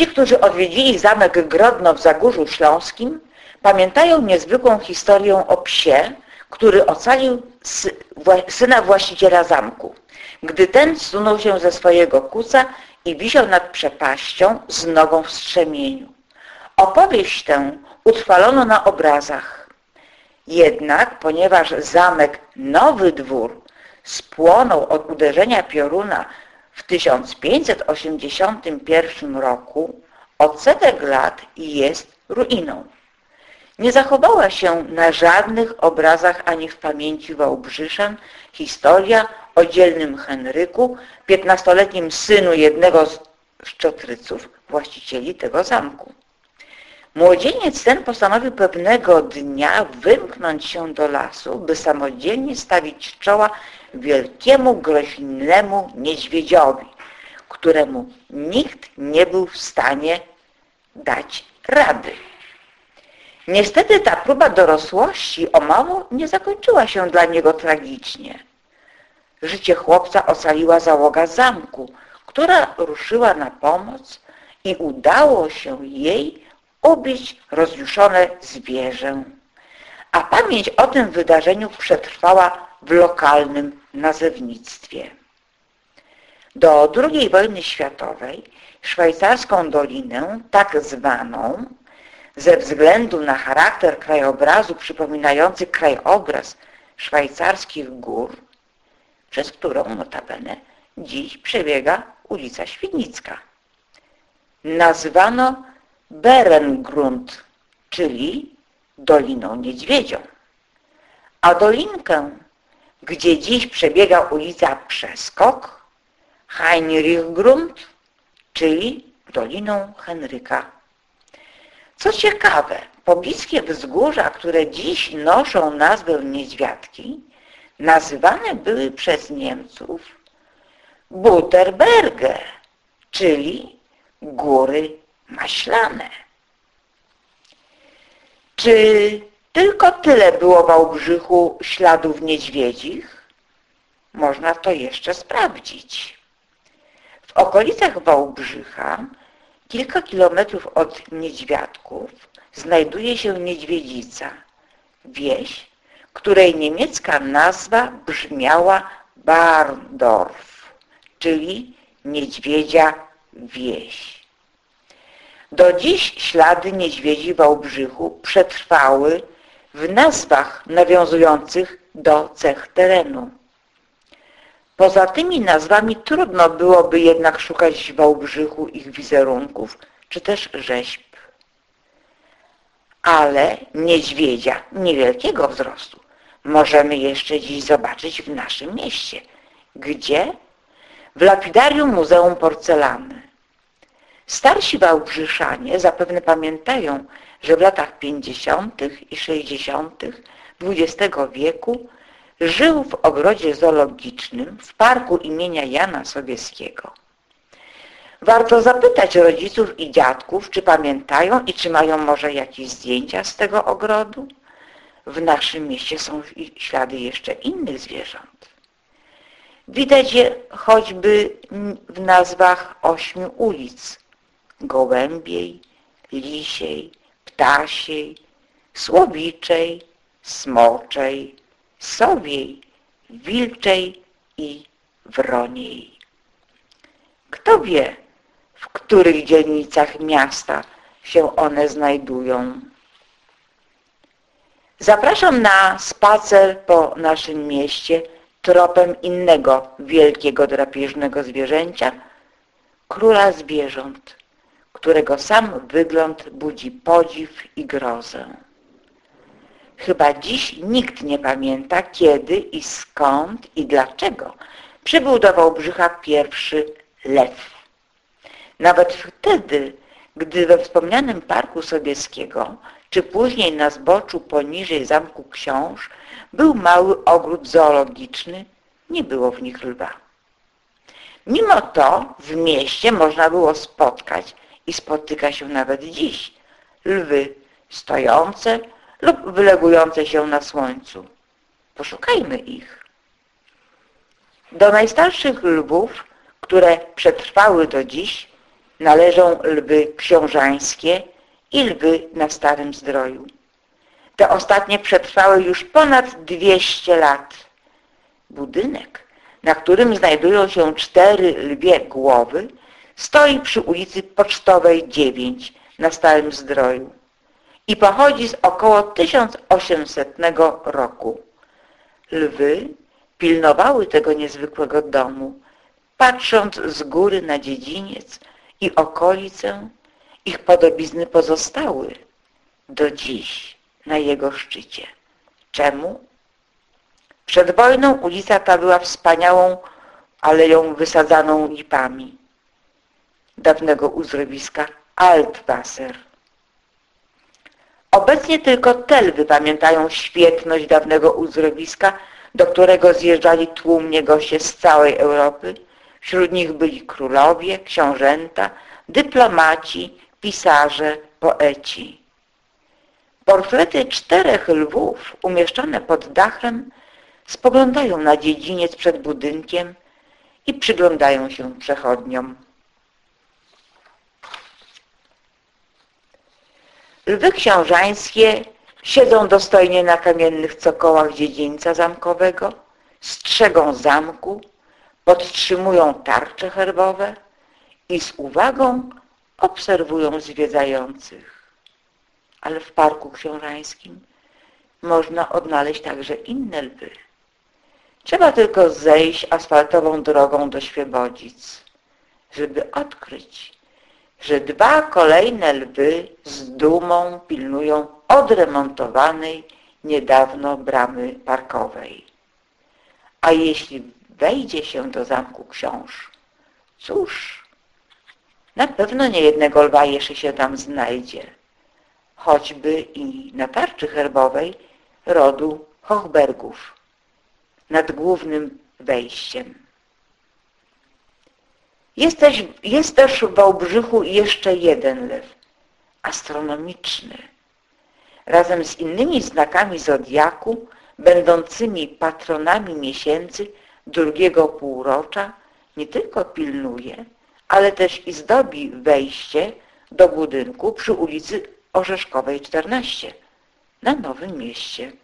Ci, którzy odwiedzili zamek Grodno w Zagórzu Śląskim, pamiętają niezwykłą historię o psie, który ocalił syna właściciela zamku, gdy ten zsunął się ze swojego kuca i wisiał nad przepaścią z nogą w strzemieniu. Opowieść tę utrwalono na obrazach. Jednak, ponieważ zamek Nowy Dwór spłonął od uderzenia pioruna w 1581 roku, od setek lat jest ruiną. Nie zachowała się na żadnych obrazach ani w pamięci Wałbrzyszan historia o dzielnym Henryku, 15-letnim synu jednego z szczotryców, właścicieli tego zamku. Młodzieniec ten postanowił pewnego dnia wymknąć się do lasu, by samodzielnie stawić czoła wielkiemu, groźnemu niedźwiedziowi, któremu nikt nie był w stanie dać rady. Niestety ta próba dorosłości o mało nie zakończyła się dla niego tragicznie. Życie chłopca ocaliła załoga zamku, która ruszyła na pomoc i udało się jej ubić rozjuszone zwierzę. A pamięć o tym wydarzeniu przetrwała w lokalnym nazewnictwie. Do II wojny światowej szwajcarską dolinę, tak zwaną, ze względu na charakter krajobrazu przypominający krajobraz szwajcarskich gór, przez którą notabene dziś przebiega ulica Świdnicka, nazwano Berengrund, czyli Doliną Niedźwiedzią. A dolinkę, gdzie dziś przebiega ulica Przeskok, Heinrichgrund, czyli Doliną Henryka. Co ciekawe, pobliskie wzgórza, które dziś noszą nazwę Niedźwiadki, nazywane były przez Niemców Butterberge, czyli Góry Maślane. Czy tylko tyle było w Wałbrzychu śladów niedźwiedzich? Można to jeszcze sprawdzić. W okolicach Wałbrzycha, kilka kilometrów od Niedźwiadków, znajduje się Niedźwiedzica, wieś, której niemiecka nazwa brzmiała Barndorf, czyli Niedźwiedzia Wieś. Do dziś ślady niedźwiedzi w Wałbrzychu przetrwały w nazwach nawiązujących do cech terenu. Poza tymi nazwami trudno byłoby jednak szukać w Wałbrzychu ich wizerunków, czy też rzeźb. Ale niedźwiedzia niewielkiego wzrostu możemy jeszcze dziś zobaczyć w naszym mieście. Gdzie? W lapidarium Muzeum Porcelany. Starsi Wałbrzyszanie zapewne pamiętają, że w latach 50. i 60. XX wieku żył w ogrodzie zoologicznym w parku imienia Jana Sobieskiego. Warto zapytać rodziców i dziadków, czy pamiętają i czy mają może jakieś zdjęcia z tego ogrodu. W naszym mieście są ślady jeszcze innych zwierząt. Widać je choćby w nazwach 8 ulic: Gołębiej, Lisiej, Ptasiej, Słowiczej, Smoczej, Sowiej, Wilczej i Wroniej. Kto wie, w których dzielnicach miasta się one znajdują? Zapraszam na spacer po naszym mieście tropem innego wielkiego drapieżnego zwierzęcia, króla zwierząt, którego sam wygląd budzi podziw i grozę. Chyba dziś nikt nie pamięta, kiedy i skąd i dlaczego przybył do Wałbrzycha pierwszy lew. Nawet wtedy, gdy we wspomnianym Parku Sobieskiego, czy później na zboczu poniżej Zamku Książ, był mały ogród zoologiczny, nie było w nich lwa. Mimo to w mieście można było spotkać i spotyka się nawet dziś lwy stojące lub wylegujące się na słońcu. Poszukajmy ich. Do najstarszych lwów, które przetrwały do dziś, należą lwy książańskie i lwy na Starym Zdroju. Te ostatnie przetrwały już ponad 200 lat. Budynek, na którym znajdują się 4 lwie głowy, stoi przy ulicy Pocztowej 9 na Starym Zdroju i pochodzi z około 1800 roku. Lwy pilnowały tego niezwykłego domu, patrząc z góry na dziedziniec i okolicę. Ich podobizny pozostały do dziś na jego szczycie. Czemu? Przed wojną ulica ta była wspaniałą aleją wysadzaną lipami dawnego uzdrowiska Altwasser. Obecnie tylko te lwy pamiętają świetność dawnego uzdrowiska, do którego zjeżdżali tłumnie goście z całej Europy. Wśród nich byli królowie, książęta, dyplomaci, pisarze, poeci. Portrety 4 lwów umieszczone pod dachem spoglądają na dziedziniec przed budynkiem i przyglądają się przechodniom. Lwy książańskie siedzą dostojnie na kamiennych cokołach dziedzińca zamkowego, strzegą zamku, podtrzymują tarcze herbowe i z uwagą obserwują zwiedzających. Ale w Parku Książańskim można odnaleźć także inne lwy. Trzeba tylko zejść asfaltową drogą do Świebodzic, żeby odkryć, że 2 kolejne lwy z dumą pilnują odremontowanej niedawno bramy parkowej. A jeśli wejdzie się do Zamku Książ, cóż, na pewno niejednego lwa jeszcze się tam znajdzie, choćby i na tarczy herbowej rodu Hochbergów nad głównym wejściem. Jest też w Wałbrzychu jeszcze jeden lew, astronomiczny. Razem z innymi znakami zodiaku, będącymi patronami miesięcy drugiego półrocza, nie tylko pilnuje, ale też i zdobi wejście do budynku przy ulicy Orzeszkowej 14 na Nowym Mieście.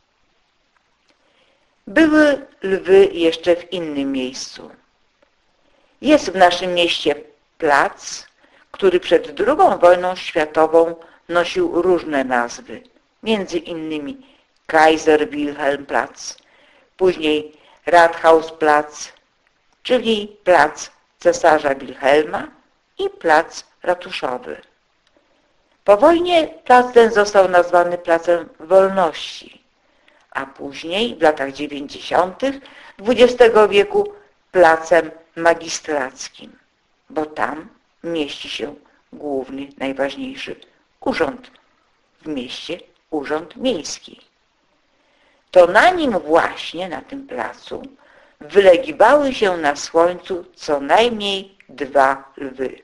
Były lwy jeszcze w innym miejscu. Jest w naszym mieście plac, który przed II wojną światową nosił różne nazwy, między innymi Kaiser Wilhelm Platz, później Rathausplatz, czyli plac cesarza Wilhelma i plac ratuszowy. Po wojnie plac ten został nazwany Placem Wolności, a później w latach 90. XX wieku Placem Magistrackim, bo tam mieści się główny, najważniejszy urząd w mieście, urząd miejski. To na nim właśnie, na tym placu, wylegiwały się na słońcu co najmniej 2 lwy.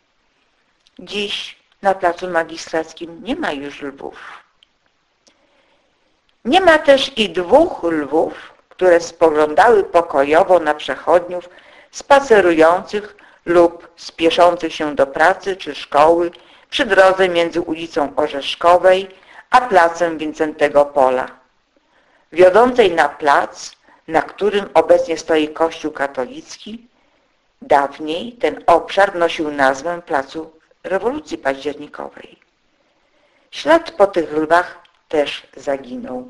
Dziś na placu magistrackim nie ma już lwów. Nie ma też i 2 lwów, które spoglądały pokojowo na przechodniów spacerujących lub spieszących się do pracy czy szkoły przy drodze między ulicą Orzeszkowej a placem Wincentego Pola, wiodącej na plac, na którym obecnie stoi Kościół katolicki. Dawniej ten obszar nosił nazwę Placu Rewolucji Październikowej. Ślad po tych lwach też zaginął.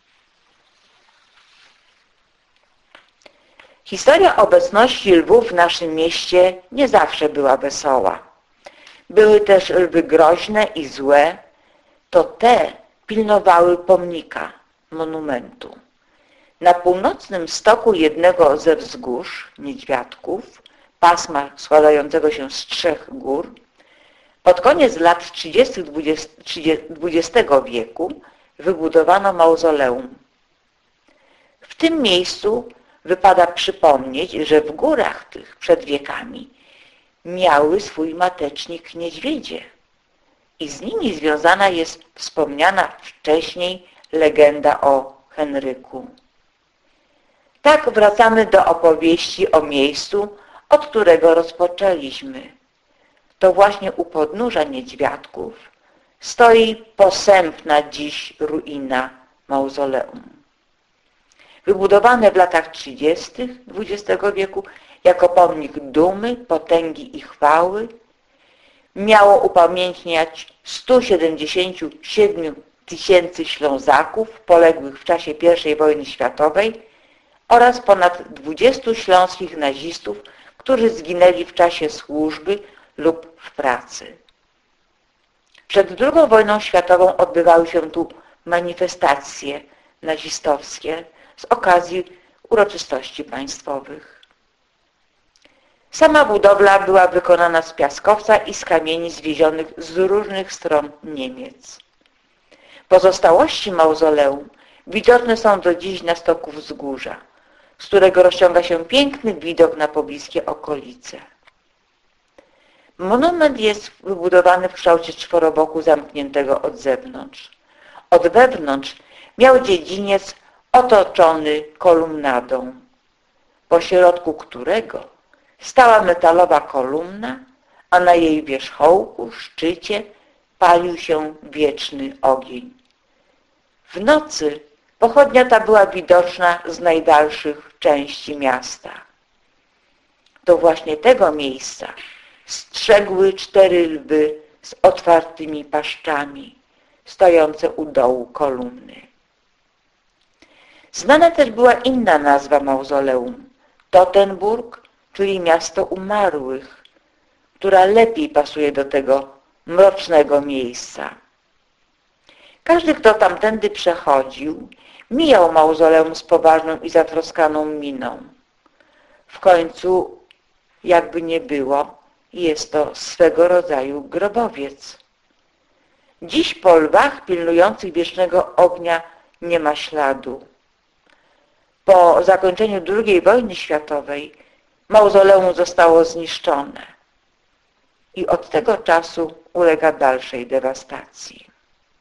Historia obecności lwów w naszym mieście nie zawsze była wesoła. Były też lwy groźne i złe, to te pilnowały pomnika, monumentu. Na północnym stoku jednego ze wzgórz, Niedźwiadków, pasma składającego się z 3 gór, pod koniec lat 30. XX wieku wybudowano mauzoleum. W tym miejscu wypada przypomnieć, że w górach tych przed wiekami miały swój matecznik niedźwiedzie i z nimi związana jest wspomniana wcześniej legenda o Henryku. Tak wracamy do opowieści o miejscu, od którego rozpoczęliśmy. to właśnie u podnóża Niedźwiadków stoi posępna dziś ruina mauzoleum. Wybudowane w latach 30. XX wieku jako pomnik dumy, potęgi i chwały, miało upamiętniać 177 000 Ślązaków poległych w czasie I wojny światowej oraz ponad 20 śląskich nazistów, którzy zginęli w czasie służby lub w pracy. Przed II wojną światową odbywały się tu manifestacje nazistowskie z okazji uroczystości państwowych. Sama budowla była wykonana z piaskowca i z kamieni zwiezionych z różnych stron Niemiec. Pozostałości mauzoleum widoczne są do dziś na stoku wzgórza, z którego rozciąga się piękny widok na pobliskie okolice. Monument jest wybudowany w kształcie czworoboku zamkniętego od zewnątrz. Od wewnątrz miał dziedziniec otoczony kolumnadą, pośrodku którego stała metalowa kolumna, a na jej wierzchołku, szczycie palił się wieczny ogień. W nocy pochodnia ta była widoczna z najdalszych części miasta. Do właśnie tego miejsca strzegły 4 lwy z otwartymi paszczami, stojące u dołu kolumny. Znana też była inna nazwa mauzoleum, Tottenburg, czyli miasto umarłych, która lepiej pasuje do tego mrocznego miejsca. Każdy, kto tamtędy przechodził, mijał mauzoleum z poważną i zatroskaną miną. W końcu, jakby nie było, jest to swego rodzaju grobowiec. Dziś po lwach pilnujących wiecznego ognia nie ma śladu. Po zakończeniu II wojny światowej mauzoleum zostało zniszczone i od tego czasu ulega dalszej dewastacji.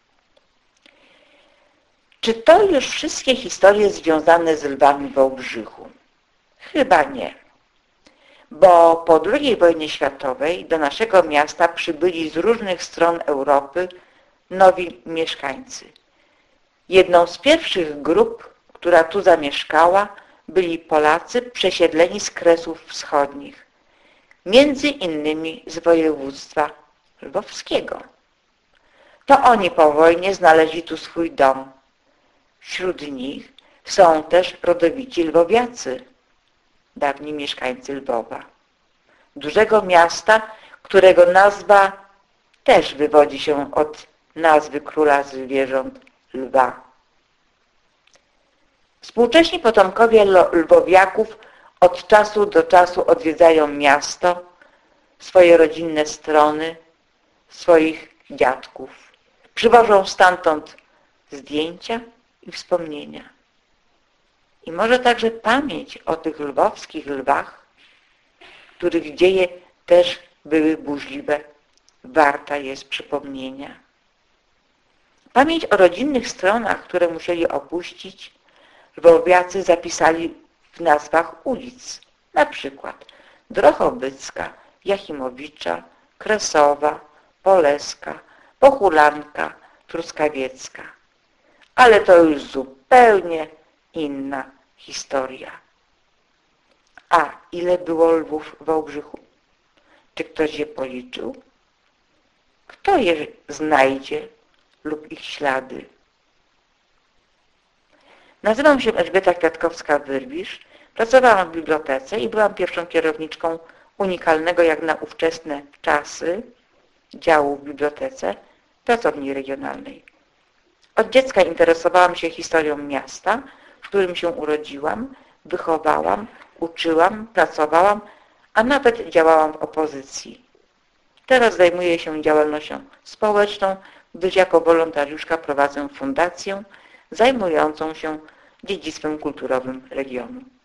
Czy to już wszystkie historie związane z lwami w Wałbrzychu? Chyba nie. Bo po II wojnie światowej do naszego miasta przybyli z różnych stron Europy nowi mieszkańcy. Jedną z pierwszych grup, która tu zamieszkała, byli Polacy przesiedleni z Kresów Wschodnich, między innymi z województwa lwowskiego. To oni po wojnie znaleźli tu swój dom. Wśród nich są też rodowici lwowiacy, dawni mieszkańcy Lwowa, dużego miasta, którego nazwa też wywodzi się od nazwy króla zwierząt lwa. Współcześni potomkowie lwowiaków od czasu do czasu odwiedzają miasto, swoje rodzinne strony, swoich dziadków. Przywożą stamtąd zdjęcia i wspomnienia. I może także pamięć o tych lwowskich lwach, których dzieje też były burzliwe, warta jest przypomnienia. Pamięć o rodzinnych stronach, które musieli opuścić, lwowiacy zapisali w nazwach ulic, na przykład Drochobycka, Jachimowicza, Kresowa, Poleska, Pochulanka, Truskawiecka. Ale to już zupełnie inna historia. A ile było lwów w Wałbrzychu? Czy ktoś je policzył? Kto je znajdzie lub ich ślady? Nazywam się Elżbieta Kwiatkowska-Wyrwisz, pracowałam w bibliotece i byłam pierwszą kierowniczką unikalnego jak na ówczesne czasy działu w bibliotece pracowni regionalnej. Od dziecka interesowałam się historią miasta, w którym się urodziłam, wychowałam, uczyłam, pracowałam, a nawet działałam w opozycji. Teraz zajmuję się działalnością społeczną, gdyż jako wolontariuszka prowadzę fundację zajmującą się dziedzictwem kulturowym regionu.